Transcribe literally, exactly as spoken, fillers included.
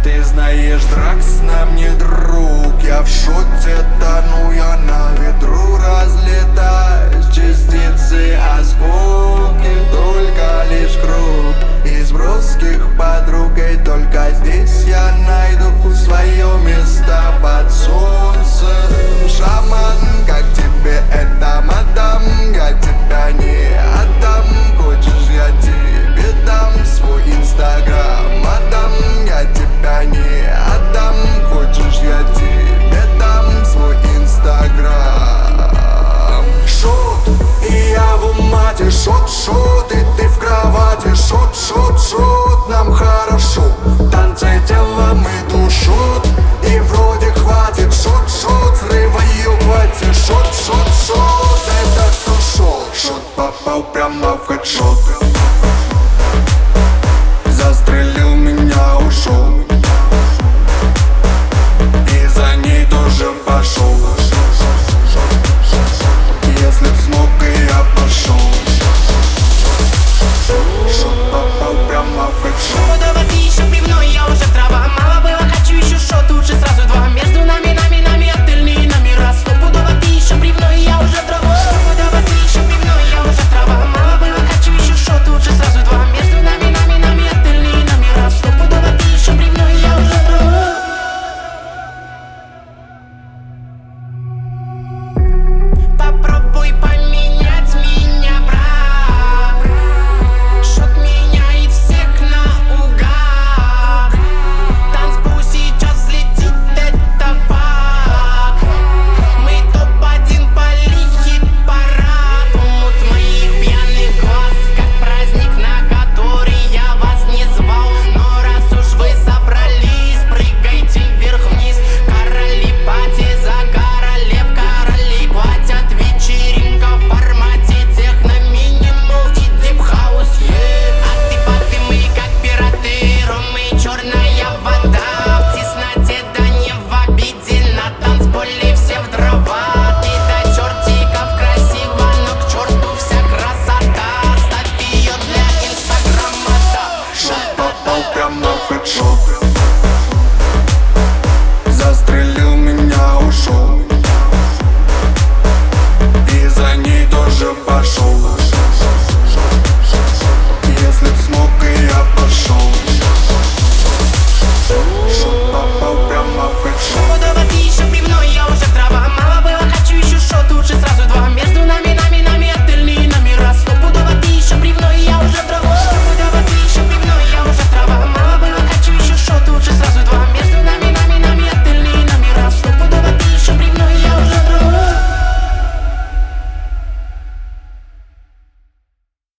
Ты знаешь, Дракс нам не друг. Я в шоте тону, я на ветру разлетаюсь. Частицы, осколки, только лишь круг из броских подруг. И только здесь я найду свое место под солнцем. Шаман, как тебе это, мадам? Я тебя не отдам. Хочешь, я тебе дам свой инстаграм, мадам? Я тебя не отдам. Хочешь, я тебе дам свой инстаграм. Шот, и я в умате. Шот, шот, и ты в кровати. Шот, шот, шот, нам хорошо. Танцы телом и душот, и вроде хватит. Шот, шот.